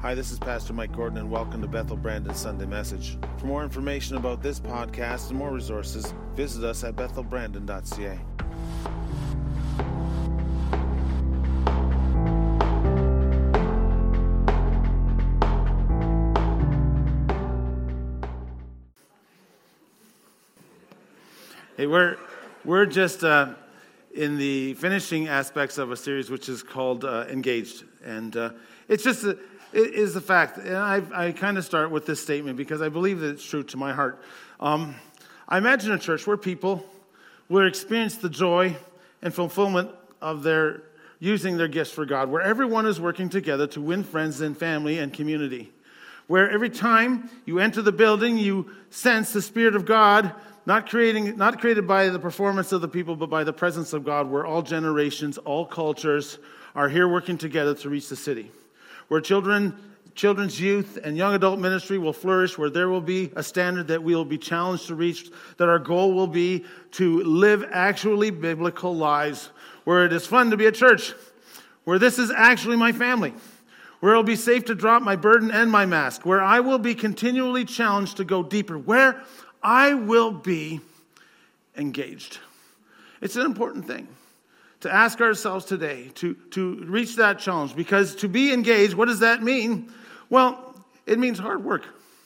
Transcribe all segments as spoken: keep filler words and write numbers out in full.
Hi, this is Pastor Mike Gordon, and welcome to Bethel Brandon Sunday Message. For more information about this podcast and more resources, visit us at bethel brandon dot c a. Hey, we're we're just uh, in the finishing aspects of a series which is called uh, Engaged, and uh, it's just a, it is the fact. And I I kind of start with this statement because I believe that it's true to my heart. Um, I imagine a church where people will experience the joy and fulfillment of their using their gifts for God, where everyone is working together to win friends and family and community, where every time you enter the building, you sense the Spirit of God. Not creating, not created by the performance of the people, but by the presence of God, where all generations, all cultures are here working together to reach the city. Where children, children's youth and young adult ministry will flourish, where there will be a standard that we will be challenged to reach, that our goal will be to live actually biblical lives, where it is fun to be at church, where this is actually my family, where it'll be safe to drop my burden and my mask, where I will be continually challenged to go deeper, where I will be engaged. It's an important thing to ask ourselves today, to, to reach that challenge, because to be engaged, what does that mean? Well, it means hard work.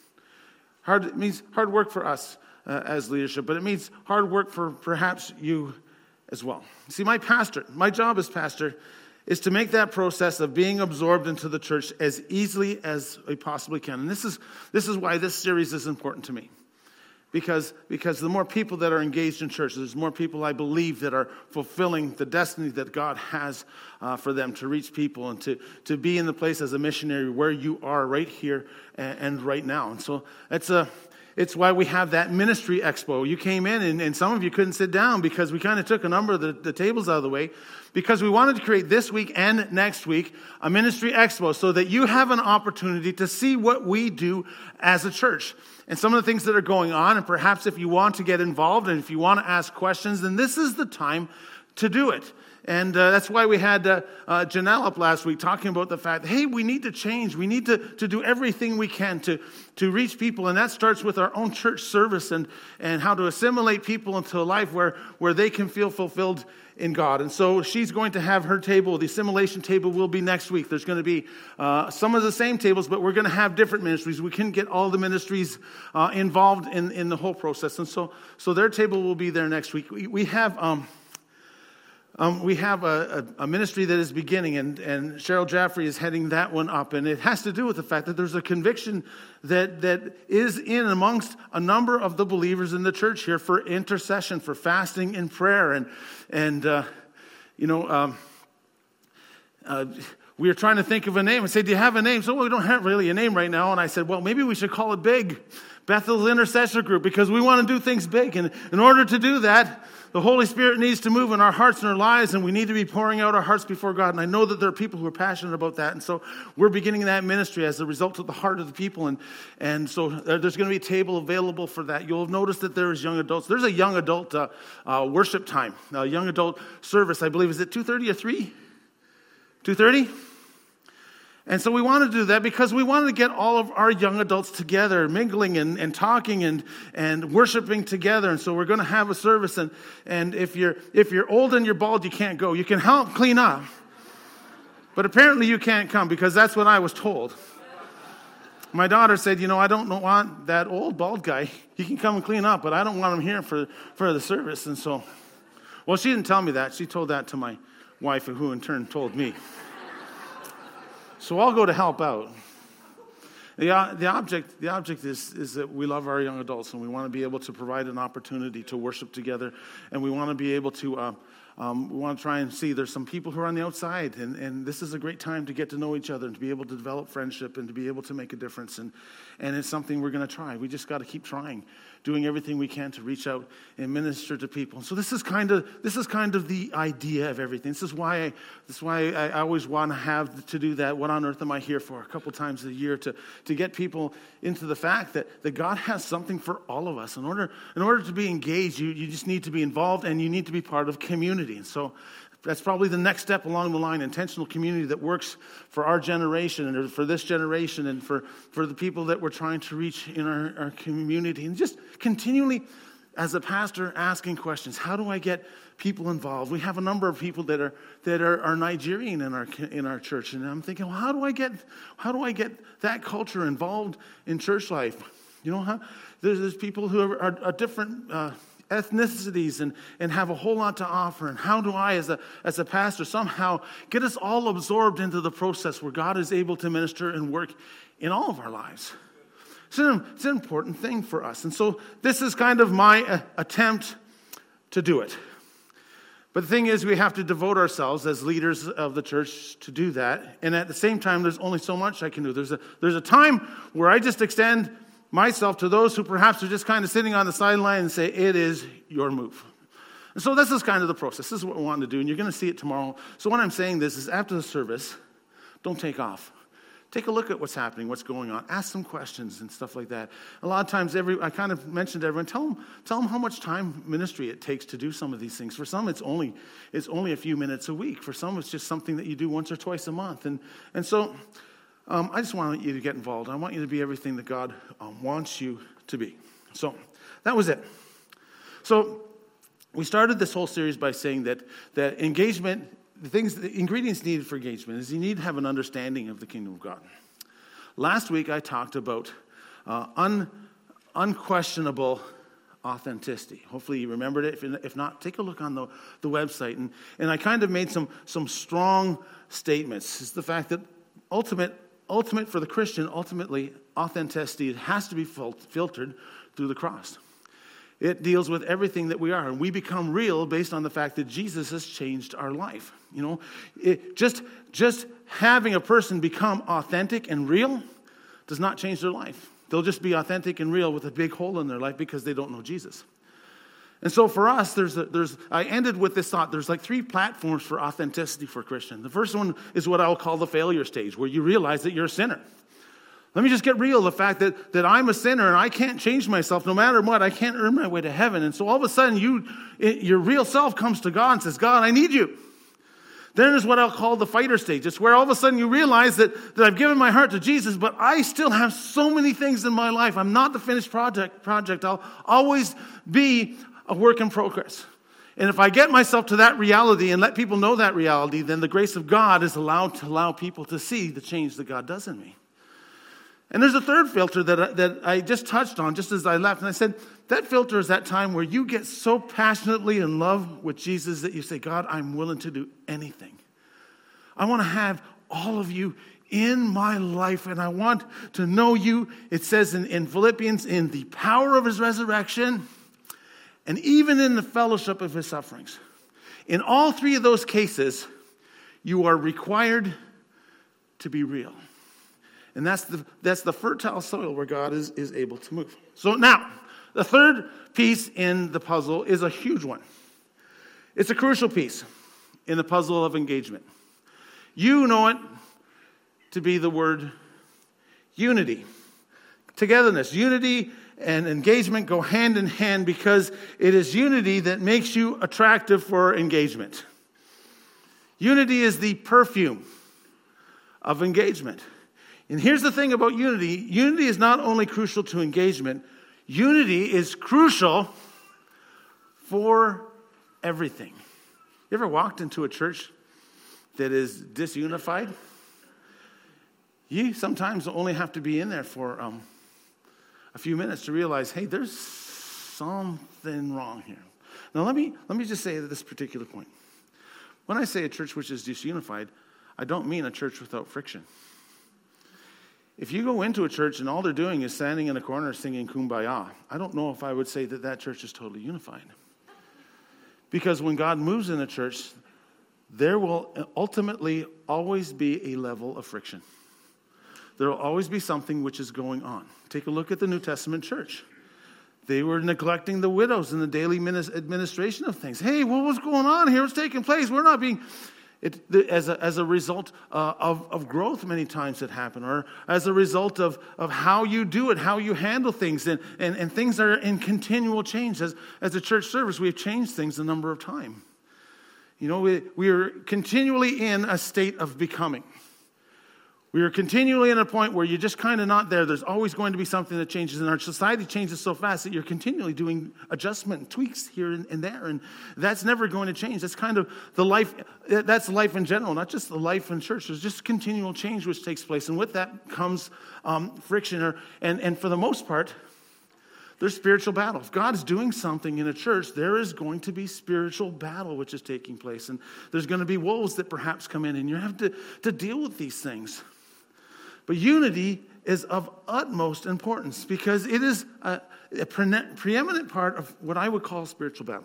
Hard, it means hard work for us uh, as leadership, but it means hard work for perhaps you as well. See, my pastor, my job as pastor is to make that process of being absorbed into the church as easily as we possibly can. And this is this is why this series is important to me. Because, because the more people that are engaged in church, there's more people, I believe, that are fulfilling the destiny that God has uh, for them to reach people and to, to be in the place as a missionary where you are right here and, and right now. And so it's a, it's why we have that ministry expo. You came in and, and some of you couldn't sit down because we kind of took a number of the, the tables out of the way because we wanted to create this week and next week a ministry expo so that you have an opportunity to see what we do as a church. And some of the things that are going on, and perhaps if you want to get involved and if you want to ask questions, then this is the time to do it. And uh, that's why we had uh, uh, Janelle up last week talking about the fact, hey, we need to change. We need to, to do everything we can to, to reach people. And that starts with our own church service and, and how to assimilate people into a life where, where they can feel fulfilled in God. And so she's going to have her table. The assimilation table will be next week. There's going to be uh, some of the same tables, but we're going to have different ministries. We can get all the ministries uh, involved in, in the whole process. And so so their table will be there next week. We, we have... Um, Um, we have a, a, a ministry that is beginning, and, and Cheryl Jaffrey is heading that one up. And it has to do with the fact that there's a conviction that, that is in amongst a number of the believers in the church here for intercession, for fasting and prayer. And, and uh, you know, um, uh, we were trying to think of a name. I said, do you have a name? So, well, we don't have really a name right now. And I said, well, maybe we should call it BIG, Bethel's Intercessor Group, because we want to do things big. And in order to do that, the Holy Spirit needs to move in our hearts and our lives, and we need to be pouring out our hearts before God. And I know that there are people who are passionate about that. And so we're beginning that ministry as a result of the heart of the people. And, and so there's going to be a table available for that. You'll have noticed that there is young adults. There's a young adult uh, uh, worship time, a young adult service, I believe. Is it two thirty or three? two thirty? And so we want to do that because we wanted to get all of our young adults together, mingling and, and talking and, and worshiping together. And so we're going to have a service. And, and if you're if you're old and you're bald, you can't go. You can help clean up. But apparently you can't come because that's what I was told. My daughter said, you know, I don't want that old bald guy. He can come and clean up, but I don't want him here for, for the service. And so, well, she didn't tell me that. She told that to my wife, who in turn told me. So I'll go to help out. The, uh, the object, the object is, is that we love our young adults and we want to be able to provide an opportunity to worship together. And we want to be able to, uh, um, we want to try and see there's some people who are on the outside. And, and this is a great time to get to know each other and to be able to develop friendship and to be able to make a difference. And, and it's something we're going to try. We just got to keep trying, doing everything we can to reach out and minister to people. So this is kind of this is kind of the idea of everything. This is why I, this is why I always want to have to do that. What on earth am I here for? A couple times a year to, to get people into the fact that, that God has something for all of us. In order in order to be engaged, you, you just need to be involved and you need to be part of community. And so That's probably the next step along the line, intentional community that works for our generation and for this generation and for, for the people that we're trying to reach in our, our community. And just continually, as a pastor, asking questions. How do I get people involved? We have a number of people that are that are, are Nigerian in our in our church, and I'm thinking, well, how do I get how do I get that culture involved in church life? You know, how, there's, there's people who are, are, are different uh, ethnicities and, and have a whole lot to offer. And how do I, as a as a pastor, somehow get us all absorbed into the process where God is able to minister and work in all of our lives? It's an, it's an important thing for us. And so this is kind of my uh, attempt to do it. But the thing is, we have to devote ourselves as leaders of the church to do that. And at the same time, there's only so much I can do. There's a, there's a time where I just extend myself to those who perhaps are just kind of sitting on the sideline and say, it is your move. And so this is kind of the process. This is what we want to do, and you're going to see it tomorrow. So when I'm saying this is after the service, don't take off. Take a look at what's happening, what's going on. Ask some questions and stuff like that. A lot of times, every I kind of mentioned to everyone, tell them, tell them how much time ministry it takes to do some of these things. For some, it's only it's only a few minutes a week. For some, it's just something that you do once or twice a month. And and so um, I just want you to get involved. I want you to be everything that God um, wants you to be. So that was it. So we started this whole series by saying that that engagement, the things, the ingredients needed for engagement is you need to have an understanding of the kingdom of God. Last week I talked about uh, un, unquestionable authenticity. Hopefully you remembered it. If, if not, take a look on the, the website. And, and I kind of made some, some strong statements. It's the fact that ultimate, ultimate for the Christian, ultimately authenticity, it has to be fil- filtered through the cross. It deals with everything that we are, and we become real based on the fact that Jesus has changed our life. You know, it, just just having a person become authentic and real does not change their life. They'll just be authentic and real with a big hole in their life because they don't know Jesus. And so for us, there's a, there's I ended with this thought. There's like three platforms for authenticity for a Christian. The first one is what I'll call the failure stage, where you realize that you're a sinner. Let me just get real, the fact that, that I'm a sinner and I can't change myself no matter what. I can't earn my way to heaven. And so all of a sudden, you, it, your real self comes to God and says, God, I need you. Then there's what I'll call the fighter stage. It's where all of a sudden you realize that, that I've given my heart to Jesus, but I still have so many things in my life. I'm not the finished project. project. I'll always be a work in progress. And if I get myself to that reality and let people know that reality, then the grace of God is allowed to allow people to see the change that God does in me. And there's a third filter that I, that I just touched on just as I left. And I said, that filter is that time where you get so passionately in love with Jesus that you say, God, I'm willing to do anything. I want to have all of you in my life, and I want to know you. It says in, in Philippians, in the power of his resurrection, and even in the fellowship of his sufferings. In all three of those cases, you are required to be real. And that's the that's the fertile soil where God is, is able to move. So now, the third piece in the puzzle is a huge one. It's a crucial piece in the puzzle of engagement. You know it to be the word unity. Togetherness. Unity and engagement go hand in hand because it is unity that makes you attractive for engagement. Unity is the perfume of engagement. And here's the thing about unity. Unity is not only crucial to engagement, unity is crucial for everything. You ever walked into a church that is disunified? You sometimes only have to be in there for um, a few minutes to realize, hey, there's something wrong here. Now let me let me just say at this particular point. When I say a church which is disunified, I don't mean a church without friction. If you go into a church and all they're doing is standing in a corner singing Kumbaya, I don't know if I would say that that church is totally unified. Because when God moves in a church, there will ultimately always be a level of friction. There will always be something which is going on. Take a look at the New Testament church. They were neglecting the widows in the daily administration of things. Hey, what was going on here? What's taking place? We're not being... It, the, as, a, as a result uh, of, of growth many times that happen, or as a result of, of how you do it, how you handle things, and, and, and things are in continual change. As, as a church service, we've changed things a number of times. You know, we, we are continually in a state of becoming. We are continually in a point where you're just kind of not there. There's always going to be something that changes. And our society changes so fast that you're continually doing adjustment and tweaks here and, and there. And that's never going to change. That's kind of the life, that's life in general, not just the life in church. There's just continual change which takes place. And with that comes um, friction. Or, and, and for the most part, there's spiritual battle. If God is doing something in a church, there is going to be spiritual battle which is taking place. And there's going to be wolves that perhaps come in. And you have to, to deal with these things. But unity is of utmost importance because it is a, a pre- preeminent part of what I would call spiritual battle.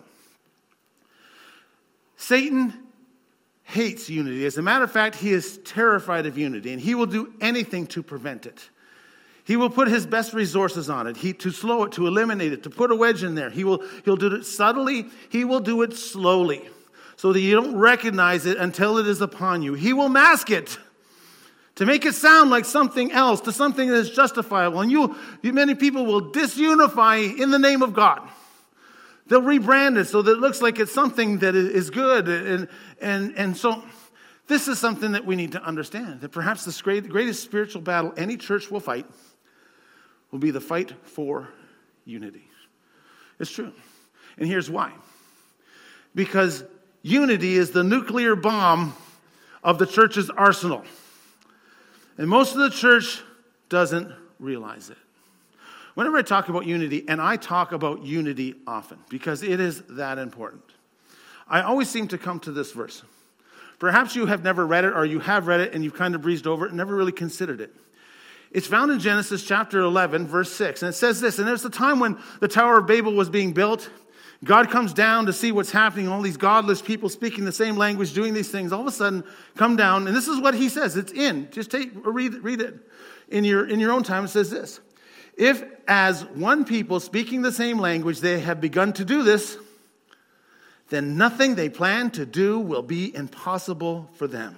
Satan hates unity. As a matter of fact, he is terrified of unity, and he will do anything to prevent it. He will put his best resources on it, he, to slow it, to eliminate it, to put a wedge in there. He will, he'll do it subtly. He will do it slowly so that you don't recognize it until it is upon you. He will mask it to make it sound like something else, to something that is justifiable. And you, you, many people will disunify in the name of God. They'll rebrand it so that it looks like it's something that is good. And, and, and so this is something that we need to understand, that perhaps the great, greatest spiritual battle any church will fight will be the fight for unity. It's true. And here's why. Because unity is the nuclear bomb of the church's arsenal. And most of the church doesn't realize it. Whenever I talk about unity, and I talk about unity often, because it is that important, I always seem to come to this verse. Perhaps you have never read it, or you have read it and you've kind of breezed over it and never really considered it. It's found in Genesis chapter eleven, verse six. And it says this, and there's the time when the Tower of Babel was being built. God comes down to see what's happening. All these godless people speaking the same language, doing these things, all of a sudden come down. And this is what he says. It's in. Just take read, read it in your, in your own time. It says this. If as one people speaking the same language they have begun to do this, then nothing they plan to do will be impossible for them.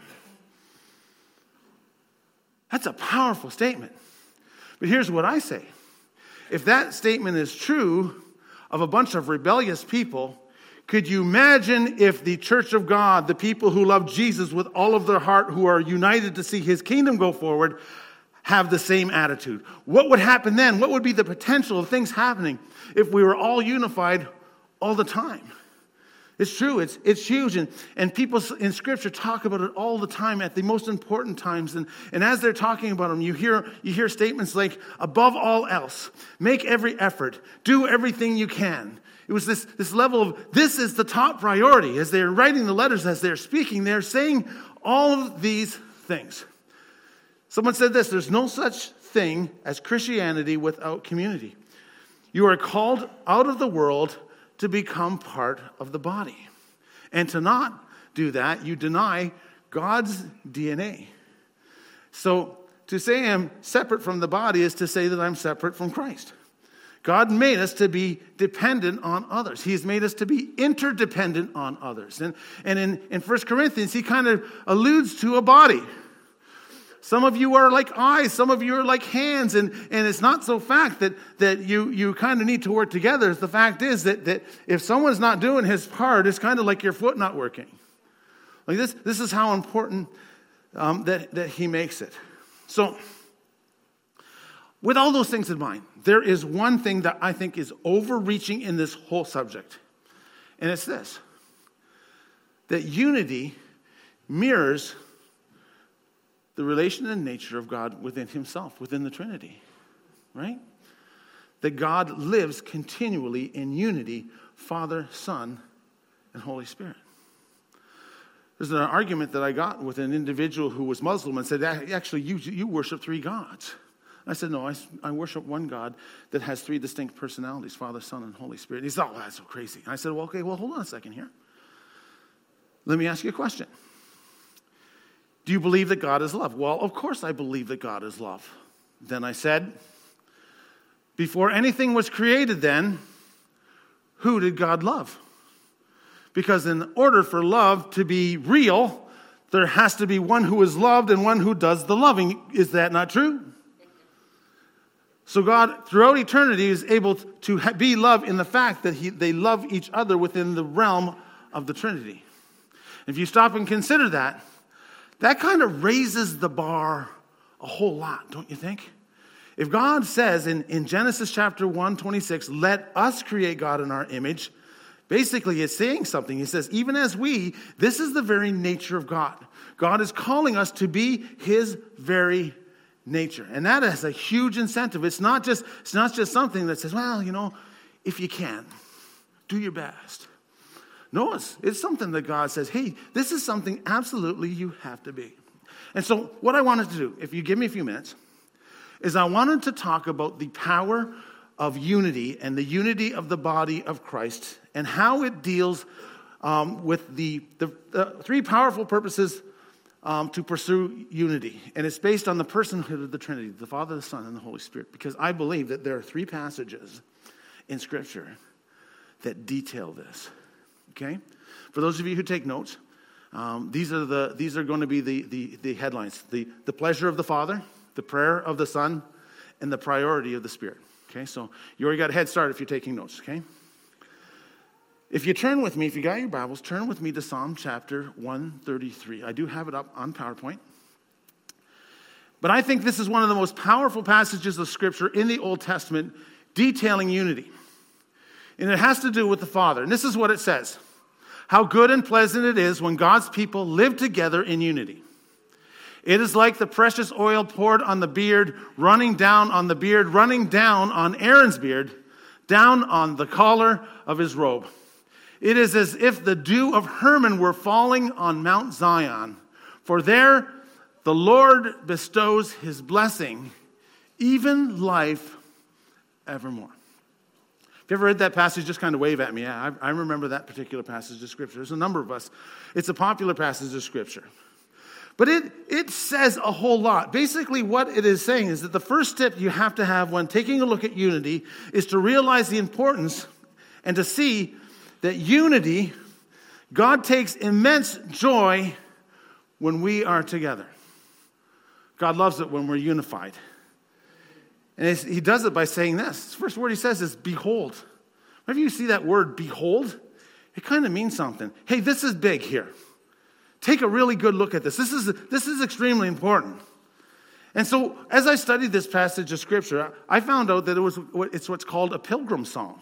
That's a powerful statement. But here's what I say. If that statement is true of a bunch of rebellious people, could you imagine if the church of God, the people who love Jesus with all of their heart, who are united to see his kingdom go forward, have the same attitude? What would happen then? What would be the potential of things happening if we were all unified all the time? It's true. It's it's huge. And, and people in Scripture talk about it all the time at the most important times. And, and as they're talking about them, you hear you hear statements like, above all else, make every effort, do everything you can. It was this, this level of, this is the top priority. As they're writing the letters, as they're speaking, they're saying all of these things. Someone said this, there's no such thing as Christianity without community. You are called out of the world to become part of the body. And to not do that, you deny God's D N A. So to say I'm separate from the body is to say that I'm separate from Christ. God made us to be dependent on others. He's made us to be interdependent on others. And, and in, in First Corinthians, he kind of alludes to a body. Some of you are like eyes, some of you are like hands, and, and it's not so fact that, that you, you kind of need to work together. The fact is that, that if someone's not doing his part, it's kind of like your foot not working. Like this, this is how important um, that, that he makes it. So, with all those things in mind, there is one thing that I think is overreaching in this whole subject, and it's this, that unity mirrors the relation and nature of God within himself, within the Trinity, right? That God lives continually in unity, Father, Son, and Holy Spirit. There's an argument that I got with an individual who was Muslim and said, actually, you, you worship three gods. I said, no, I, I worship one God that has three distinct personalities, Father, Son, and Holy Spirit. He said, oh, that's so crazy. And I said, well, okay, well, hold on a second here. Let me ask you a question. Do you believe that God is love? Well, of course I believe that God is love. Then I said, before anything was created then, who did God love? Because in order for love to be real, there has to be one who is loved and one who does the loving. Is that not true? So God, throughout eternity, is able to be love in the fact that he, they love each other within the realm of the Trinity. If you stop and consider that, that kind of raises the bar a whole lot, don't you think? If God says in, in Genesis chapter one, twenty-six, let us create God in our image, basically it's saying something. He says, even as we, this is the very nature of God. God is calling us to be his very nature. And that has a huge incentive. It's not just, it's not just something that says, well, you know, if you can, do your best. No, it's, it's something that God says, hey, this is something absolutely you have to be. And so what I wanted to do, if you give me a few minutes, is I wanted to talk about the power of unity and the unity of the body of Christ and how it deals um, with the, the, the three powerful purposes um, to pursue unity. And it's based on the personhood of the Trinity, the Father, the Son, and the Holy Spirit. Because I believe that there are three passages in Scripture that detail this. Okay? For those of you who take notes, um, these are the these are going to be the, the, the headlines. The, the pleasure of the Father, the prayer of the Son, and the priority of the Spirit. Okay, so you already got a head start if you're taking notes, okay? If you turn with me, if you got your Bibles, turn with me to Psalm chapter one thirty-three. I do have it up on PowerPoint. But I think this is one of the most powerful passages of Scripture in the Old Testament detailing unity. And it has to do with the Father. And this is what it says. How good and pleasant it is when God's people live together in unity. It is like the precious oil poured on the beard, running down on the beard, running down on Aaron's beard, down on the collar of his robe. It is as if the dew of Hermon were falling on Mount Zion. For there the Lord bestows his blessing, even life evermore. If you ever read that passage, just kind of wave at me. I, I remember that particular passage of Scripture. There's a number of us. It's a popular passage of Scripture. But it, it says a whole lot. Basically, what it is saying is that the first step you have to have when taking a look at unity is to realize the importance and to see that unity, God takes immense joy when we are together. God loves it when we're unified. And he does it by saying this. The first word he says is, behold. Whenever you see that word, behold, it kind of means something. Hey, this is big here. Take a really good look at this. This is, this is extremely important. And so, as I studied this passage of Scripture, I found out that it was it's what's called a pilgrim song.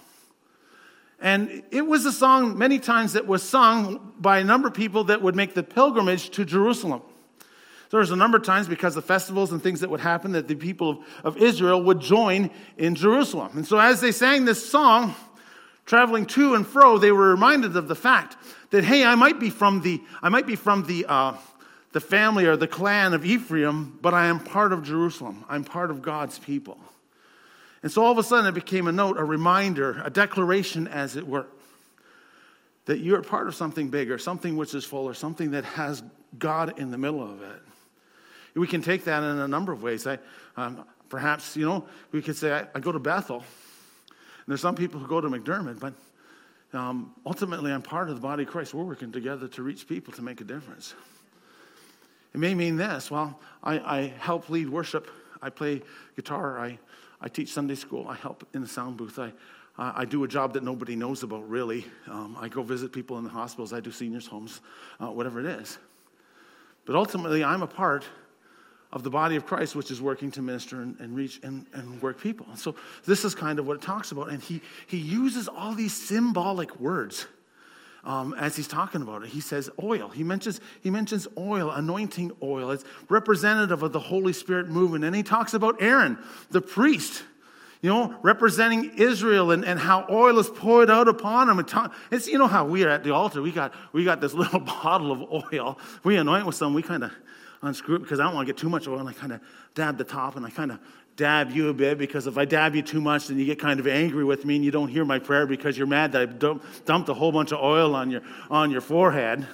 And it was a song many times that was sung by a number of people that would make the pilgrimage to Jerusalem. There was a number of times because of festivals and things that would happen that the people of, of Israel would join in Jerusalem. And so as they sang this song, traveling to and fro, they were reminded of the fact that, hey, I might be from the I might be from the uh, the family or the clan of Ephraim, but I am part of Jerusalem. I'm part of God's people. And so all of a sudden it became a note, a reminder, a declaration, as it were, that you're part of something bigger, something which is fuller, something that has God in the middle of it. We can take that in a number of ways. I, um, perhaps, you know, we could say, I, I go to Bethel. And there's some people who go to McDermott, but um, ultimately I'm part of the body of Christ. We're working together to reach people to make a difference. It may mean this. Well, I, I help lead worship. I play guitar. I, I teach Sunday school. I help in the sound booth. I, uh, I do a job that nobody knows about, really. Um, I go visit people in the hospitals. I do seniors' homes, uh, whatever it is. But ultimately, I'm a part of the body of Christ, which is working to minister and, and reach and, and work people. And so this is kind of what it talks about. And he, he uses all these symbolic words um, as he's talking about it. He says oil. He mentions, he mentions oil, anointing oil. It's representative of the Holy Spirit movement. And he talks about Aaron, the priest, you know, representing Israel and, and how oil is poured out upon him. It's, you know how we are at the altar. We got, we got this little bottle of oil. We anoint with some. We kind of unscrew it because I don't want to get too much oil, and I kind of dab the top, and I kind of dab you a bit, because if I dab you too much, then you get kind of angry with me and you don't hear my prayer because you're mad that I dumped a whole bunch of oil on your on your forehead.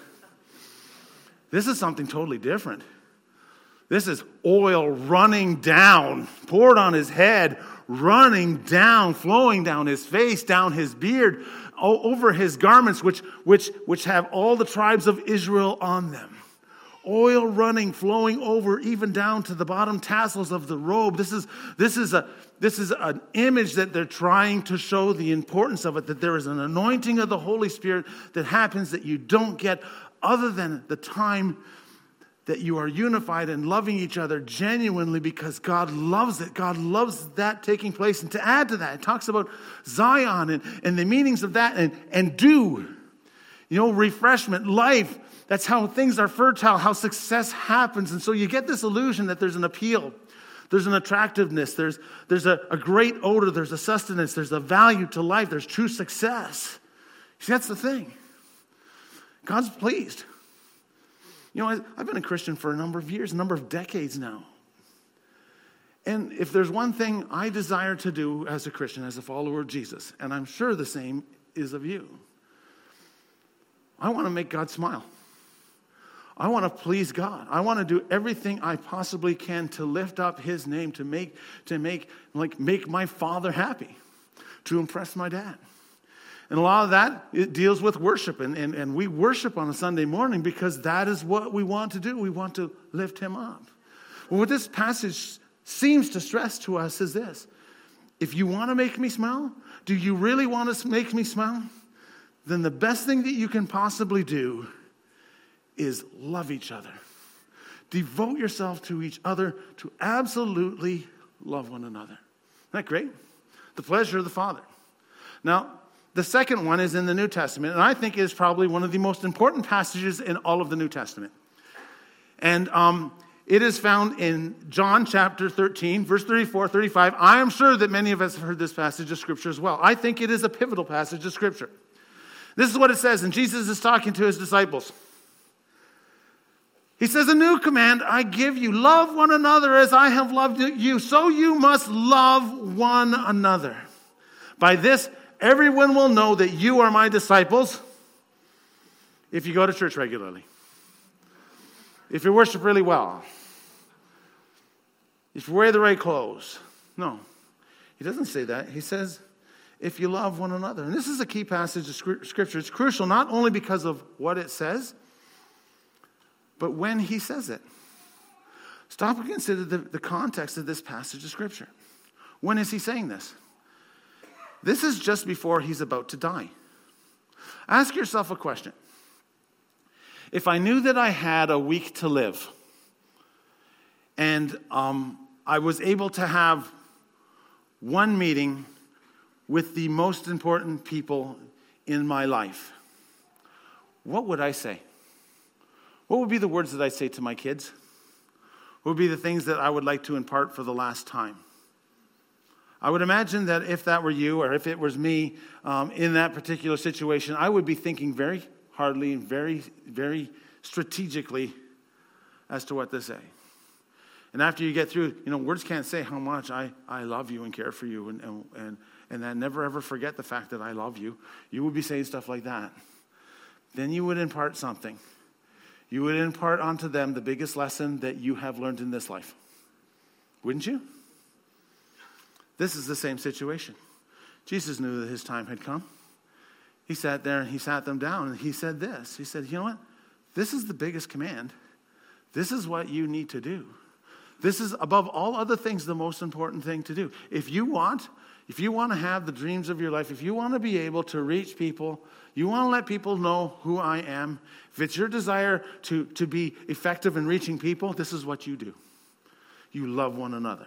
This is something totally different. This is oil running down, poured on his head, running down, flowing down his face, down his beard, over his garments, which which which have all the tribes of Israel on them. Oil running, flowing over, even down to the bottom tassels of the robe. This is this is a this is an image that they're trying to show the importance of it, that there is an anointing of the Holy Spirit that happens that you don't get other than the time that you are unified and loving each other genuinely because God loves it. God loves that taking place. And to add to that, it talks about Zion and, and the meanings of that and, and dew. You know, refreshment, life. That's how things are fertile, how success happens. And so you get this illusion that there's an appeal. There's an attractiveness. There's, there's a, a great odor. There's a sustenance. There's a value to life. There's true success. See, that's the thing. God's pleased. You know, I've been a Christian for a number of years, a number of decades now. And if there's one thing I desire to do as a Christian, as a follower of Jesus, and I'm sure the same is of you, I want to make God smile. I want to please God. I want to do everything I possibly can to lift up his name, to make, to make, like, make my Father happy, to impress my dad. And a lot of that, it deals with worship. And, and, and we worship on a Sunday morning because that is what we want to do. We want to lift him up. Well, what this passage seems to stress to us is this. If you want to make me smile, do you really want to make me smile? Then the best thing that you can possibly do is love each other. Devote yourself to each other, to absolutely love one another. Isn't that great? The pleasure of the Father. Now, the second one is in the New Testament, and I think it is probably one of the most important passages in all of the New Testament. And um, it is found in John chapter thirteen, verse thirty-four, thirty-five. I am sure that many of us have heard this passage of Scripture as well. I think it is a pivotal passage of Scripture. This is what it says, and Jesus is talking to his disciples. He says, a new command I give you, love one another as I have loved you, so you must love one another. By this, everyone will know that you are my disciples if you go to church regularly, if you worship really well, if you wear the right clothes. No, he doesn't say that. He says, if you love one another. And this is a key passage of Scripture. It's crucial not only because of what it says, but when he says it. Stop and consider the, the context of this passage of Scripture. When is he saying this? This is just before he's about to die. Ask yourself a question. If I knew that I had a week to live, and um, I was able to have one meeting with the most important people in my life, what would I say? What would be the words that I say to my kids? What would be the things that I would like to impart for the last time? I would imagine that if that were you, or if it was me um, in that particular situation, I would be thinking very hardly and very, very strategically as to what to say. And after you get through, you know, words can't say how much I, I love you and care for you, and, and, and, and that never ever forget the fact that I love you. You would be saying stuff like that. Then you would impart something. You would impart onto them the biggest lesson that you have learned in this life. Wouldn't you? This is the same situation. Jesus knew that his time had come. He sat there and he sat them down and he said this. He said, you know what? This is the biggest command. This is what you need to do. This is, above all other things, the most important thing to do. If you want, if you want to have the dreams of your life, if you want to be able to reach people, you want to let people know who I am, if it's your desire to, to be effective in reaching people, this is what you do. You love one another.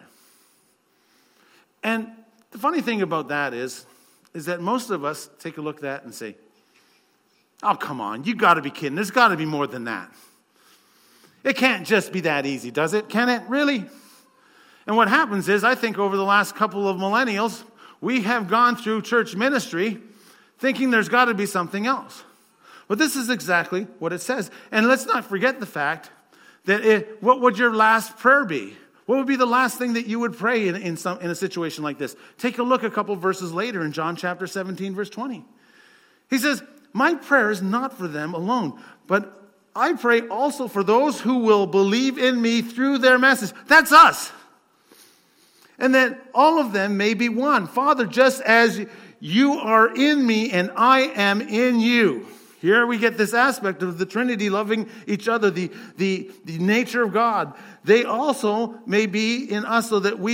And the funny thing about that is, is that most of us take a look at that and say, oh, come on, you got to be kidding. There's got to be more than that. It can't just be that easy, does it? Can it really? And what happens is, I think over the last couple of millennials, we have gone through church ministry thinking there's got to be something else. But this is exactly what it says. And let's not forget the fact that it, what would your last prayer be? What would be the last thing that you would pray in, in, some, in a situation like this? Take a look a couple verses later in John chapter seventeen, verse twenty. He says, my prayer is not for them alone, but I pray also for those who will believe in me through their message. That's us. And that all of them may be one. Father, just as you are in me and I am in you. Here we get this aspect of the Trinity loving each other, the, the, the nature of God. They also may be in us so that we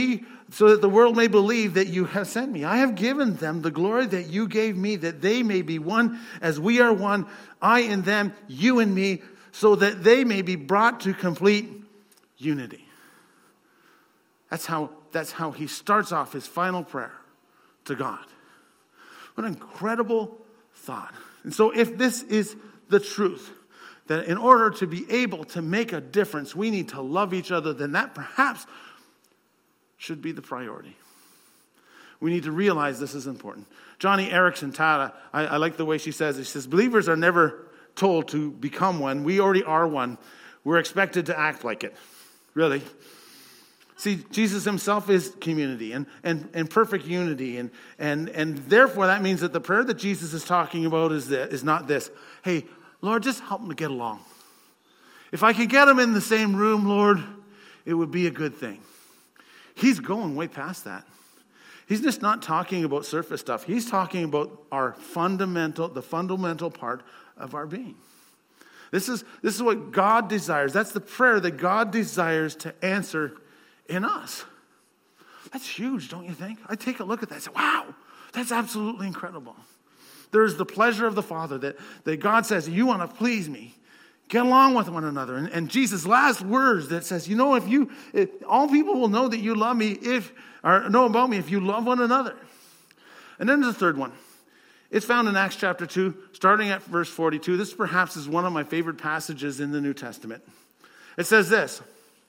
so that the world may believe that you have sent me. I have given them the glory that you gave me, that they may be one as we are one, I in them, you in me, so that they may be brought to complete unity. That's how, that's how he starts off his final prayer to God. What an incredible thought. And so if this is the truth, that in order to be able to make a difference, we need to love each other, then that perhaps should be the priority. We need to realize this is important. Johnny Erickson Tada, I, I like the way she says it. She says, believers are never told to become one. We already are one. We're expected to act like it. Really. See, Jesus himself is community and, and, and perfect unity. And, and, and therefore, that means that the prayer that Jesus is talking about is, this, is not this. Hey, Lord, just help them to get along. If I could get them in the same room, Lord, it would be a good thing. He's going way past that. He's just not talking about surface stuff. He's talking about our fundamental, the fundamental part of our being. This is, this is what God desires. That's the prayer that God desires to answer in us. That's huge, don't you think? I take a look at that and say, wow, that's absolutely incredible. There's the pleasure of the Father that, that God says, you want to please me. Get along with one another. And, and Jesus' last words that says, you know, if you, if, all people will know that you love me if, or know about me if you love one another. And then there's the third one. It's found in Acts chapter two, starting at verse forty-two. This perhaps is one of my favorite passages in the New Testament. It says this.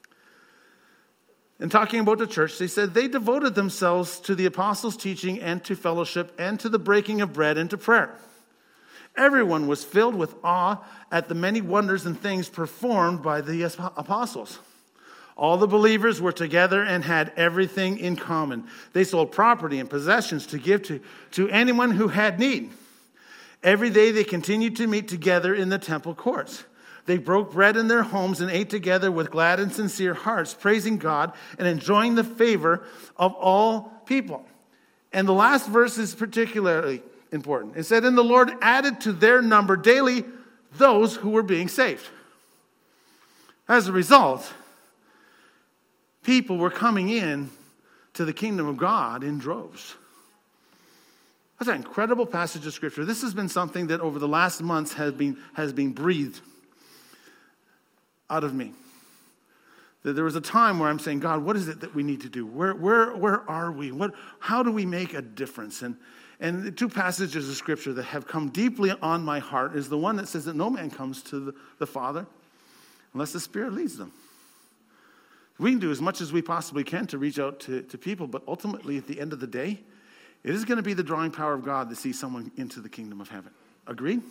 In talking about the church, they said they devoted themselves to the apostles' teaching and to fellowship and to the breaking of bread and to prayer. Everyone was filled with awe at the many wonders and things performed by the apostles. All the believers were together and had everything in common. They sold property and possessions to give to, to anyone who had need. Every day they continued to meet together in the temple courts. They broke bread in their homes and ate together with glad and sincere hearts, praising God and enjoying the favor of all people. And the last verse is particularly important. It said, and the Lord added to their number daily those who were being saved. As a result, people were coming in to the kingdom of God in droves. That's an incredible passage of Scripture. This has been something that over the last months has been, has been breathed out of me. There was a time where I'm saying, God, what is it that we need to do? Where, where, where are we? What, how do we make a difference? And, and the two passages of Scripture that have come deeply on my heart is the one that says that no man comes to the, the Father unless the Spirit leads them. We can do as much as we possibly can to reach out to, to people, but ultimately at the end of the day, it is going to be the drawing power of God to see someone into the kingdom of heaven. Agreed?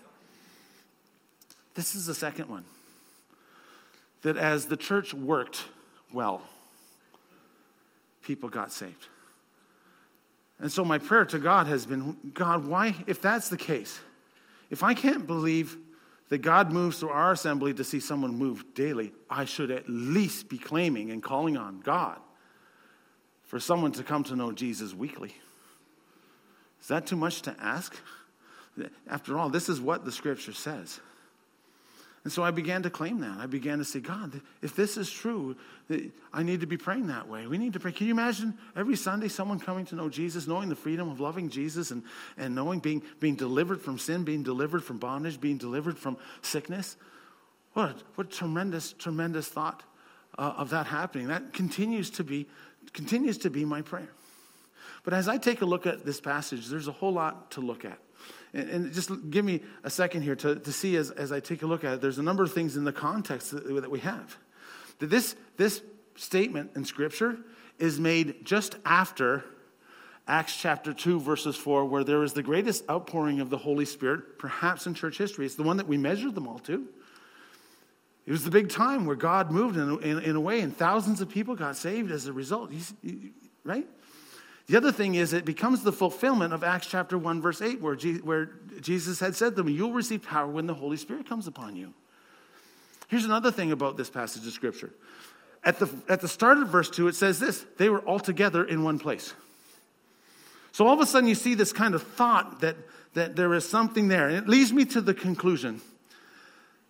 This is the second one. That as the church worked well, people got saved. And so my prayer to God has been, God, why, if that's the case, if I can't believe that God moves through our assembly to see someone move daily, I should at least be claiming and calling on God for someone to come to know Jesus weekly. Is that too much to ask? After all, this is what the Scripture says. And so I began to claim that. I began to say, God, if this is true, I need to be praying that way. We need to pray. Can you imagine every Sunday someone coming to know Jesus, knowing the freedom of loving Jesus and, and knowing being, being delivered from sin, being delivered from bondage, being delivered from sickness? What, what tremendous, tremendous thought uh, of that happening. That continues to be, continues to be my prayer. But as I take a look at this passage, there's a whole lot to look at. And, and just give me a second here to, to see as, as I take a look at it. There's a number of things in the context that, that we have. That this, this statement in Scripture is made just after Acts chapter two, verses four, where there is the greatest outpouring of the Holy Spirit, perhaps in church history. It's the one that we measured them all to. It was the big time where God moved in, in, in a way, and thousands of people got saved as a result. He's, right? The other thing is it becomes the fulfillment of Acts chapter one, verse eight, where, Je- where Jesus had said to them, you'll receive power when the Holy Spirit comes upon you. Here's another thing about this passage of Scripture. At the, at the start of verse two, it says this, they were all together in one place. So all of a sudden you see this kind of thought that, that there is something there. And it leads me to the conclusion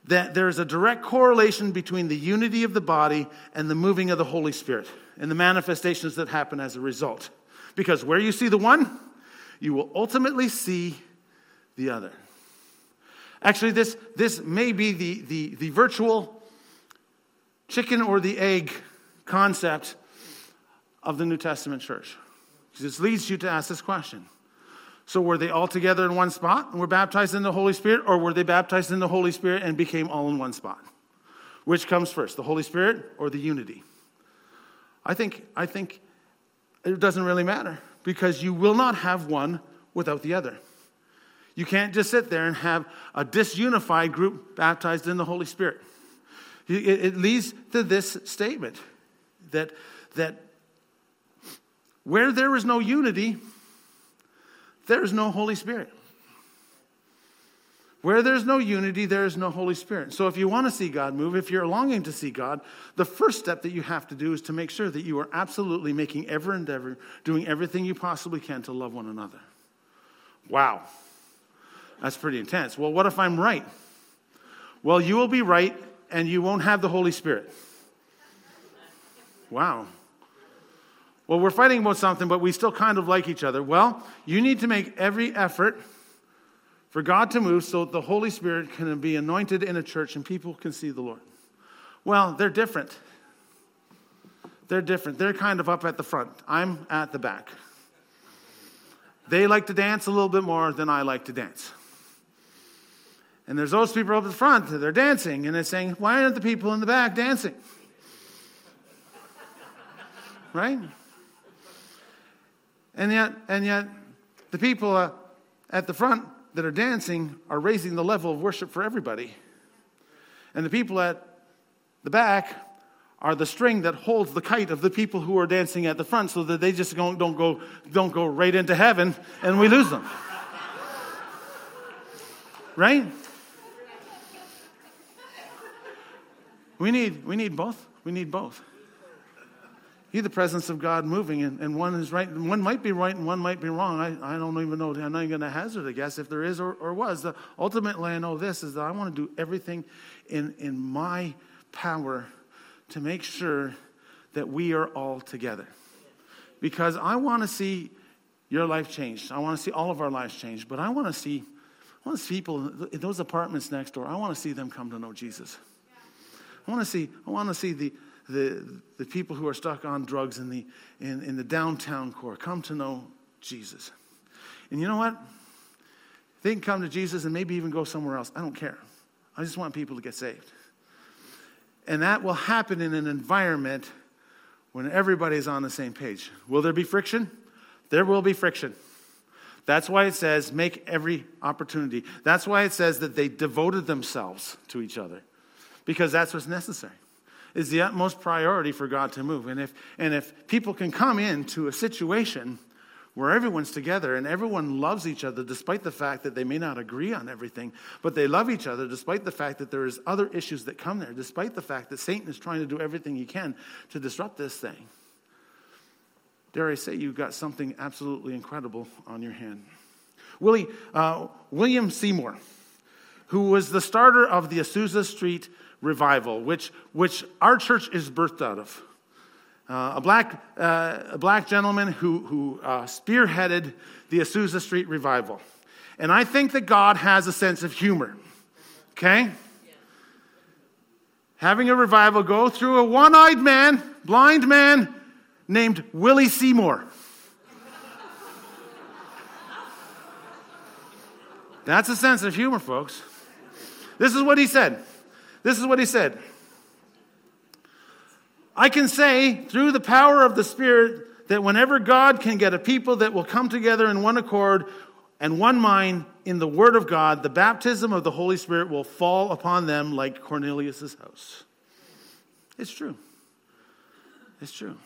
that there is a direct correlation between the unity of the body and the moving of the Holy Spirit and the manifestations that happen as a result. Because where you see the one, you will ultimately see the other. Actually, this, this may be the, the, the virtual chicken or the egg concept of the New Testament church. This leads you to ask this question. So were they all together in one spot and were baptized in the Holy Spirit, or were they baptized in the Holy Spirit and became all in one spot? Which comes first, the Holy Spirit or the unity? I think, I think it doesn't really matter, because you will not have one without the other. You can't just sit there and have a disunified group baptized in the Holy Spirit. It, it leads to this statement that, that where there is no unity, there is no Holy Spirit. Where there's no unity, there is no Holy Spirit. So if you want to see God move, if you're longing to see God, the first step that you have to do is to make sure that you are absolutely making every endeavor, doing everything you possibly can to love one another. Wow. That's pretty intense. Well, what if I'm right? Well, you will be right, and you won't have the Holy Spirit. Wow. Well, we're fighting about something, but we still kind of like each other. Well, you need to make every effort for God to move so that the Holy Spirit can be anointed in a church and people can see the Lord. Well, they're different. They're different. They're kind of up at the front. I'm at the back. They like to dance a little bit more than I like to dance. And there's those people up at the front, they're dancing, and they're saying, why aren't the people in the back dancing? Right? And yet, and yet, the people uh, at the front that are dancing are raising the level of worship for everybody. And the people at the back are the string that holds the kite of the people who are dancing at the front, so that they just don't, don't go don't go right into heaven and we lose them. Right? We need we need both. We need both. You need the presence of God moving, and, and one is right, and one might be right, and one might be wrong. I, I don't even know. I'm not even going to hazard a guess if there is or, or was. The, ultimately, I know this is that I want to do everything in, in my power to make sure that we are all together. Because I want to see your life changed. I want to see all of our lives changed. But I want to see, I want to see people in those apartments next door. I want to see them come to know Jesus. I want to see, I want to see the The, the people who are stuck on drugs in the in, in the downtown core come to know Jesus. And you know what? They can come to Jesus and maybe even go somewhere else. I don't care. I just want people to get saved. And that will happen in an environment when everybody's on the same page. Will there be friction? There will be friction. That's why it says make every opportunity. That's why it says that they devoted themselves to each other. Because that's what's necessary. Is the utmost priority for God to move. And if and if people can come into a situation where everyone's together and everyone loves each other despite the fact that they may not agree on everything, but they love each other despite the fact that there is other issues that come there, despite the fact that Satan is trying to do everything he can to disrupt this thing, dare I say you've got something absolutely incredible on your hand. Willie, uh, William Seymour, who was the starter of the Azusa Street Revival, which which our church is birthed out of. Uh, a black uh, a black gentleman who who uh, spearheaded the Azusa Street Revival, and I think that God has a sense of humor. Okay, yeah. Having a revival go through a one-eyed man, blind man named Willie Seymour. That's a sense of humor, folks. This is what he said. This is what he said. I can say through the power of the Spirit that whenever God can get a people that will come together in one accord and one mind in the Word of God, the baptism of the Holy Spirit will fall upon them like Cornelius' house. It's true. It's true.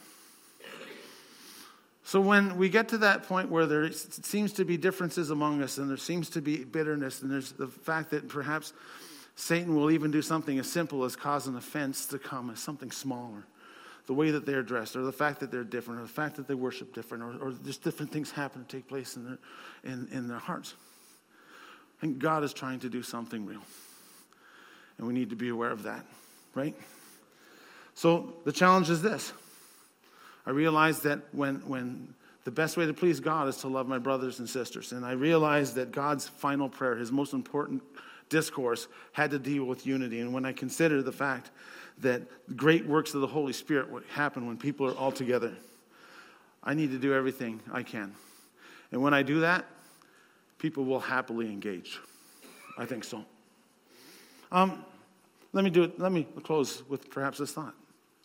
So when we get to that point where there seems to be differences among us and there seems to be bitterness and there's the fact that perhaps Satan will even do something as simple as cause an offense to come as something smaller. The way that they're dressed, or the fact that they're different, or the fact that they worship different, or, or just different things happen to take place in their, in, in their hearts. I think God is trying to do something real. And we need to be aware of that, right? So the challenge is this. I realize that when, when the best way to please God is to love my brothers and sisters. And I realize that God's final prayer, his most important discourse, had to deal with unity. And when I consider the fact that great works of the Holy Spirit would happen when people are all together, I need to do everything I can. And when I do that, people will happily engage. I think so. Um, let me do it. Let me close with perhaps this thought.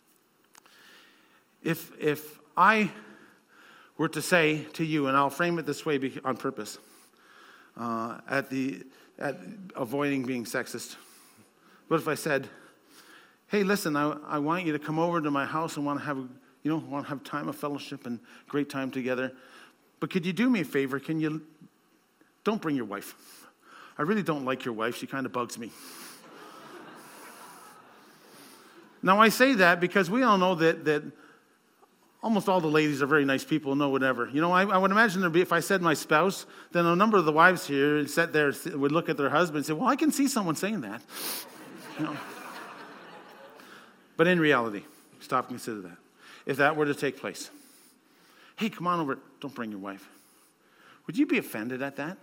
If if I were to say to you, and I'll frame it this way on purpose, uh, at the at avoiding being sexist, but if I said, "Hey, listen, I, I want you to come over to my house and want to have you know want to have time of fellowship and great time together, but could you do me a favor? Can you don't bring your wife? I really don't like your wife. She kind of bugs me." Now I say that because we all know that that. Almost all the ladies are very nice people, no whatever. You know, I, I would imagine there'd be, if I said my spouse, then a number of the wives here sat there would look at their husband and say, well, I can see someone saying that. You know? But in reality, stop and consider that. If that were to take place, hey, come on over, don't bring your wife. Would you be offended at that?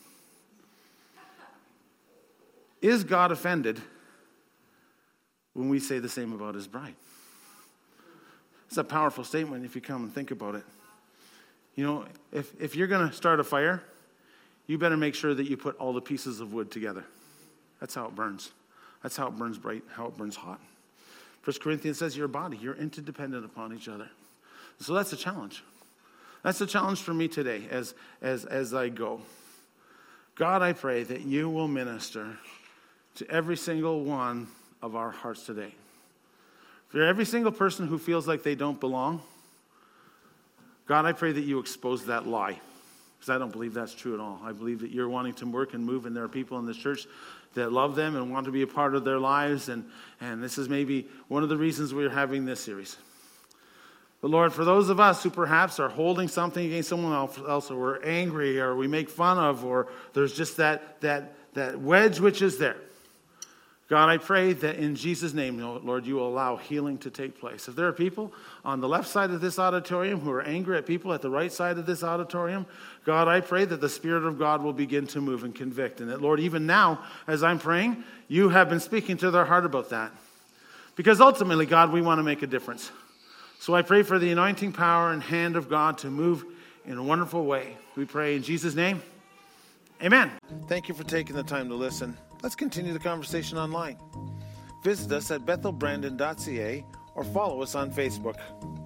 Is God offended when we say the same about his bride? It's a powerful statement if you come and think about it. You know, if, if you're going to start a fire, you better make sure that you put all the pieces of wood together. That's how it burns. That's how it burns bright, how it burns hot. First Corinthians says your body, you're interdependent upon each other. So that's a challenge. That's a challenge for me today as, as, as I go. God, I pray that you will minister to every single one of our hearts today. For every single person who feels like they don't belong, God, I pray that you expose that lie. Because I don't believe that's true at all. I believe that you're wanting to work and move, and there are people in this church that love them and want to be a part of their lives. And, and this is maybe one of the reasons we're having this series. But Lord, for those of us who perhaps are holding something against someone else, or we're angry, or we make fun of, or there's just that, that, that wedge which is there, God, I pray that in Jesus' name, Lord, you will allow healing to take place. If there are people on the left side of this auditorium who are angry at people at the right side of this auditorium, God, I pray that the Spirit of God will begin to move and convict. And that, Lord, even now, as I'm praying, you have been speaking to their heart about that. Because ultimately, God, we want to make a difference. So I pray for the anointing power and hand of God to move in a wonderful way. We pray in Jesus' name. Amen. Thank you for taking the time to listen. Let's continue the conversation online. Visit us at bethel brandon dot c a or follow us on Facebook.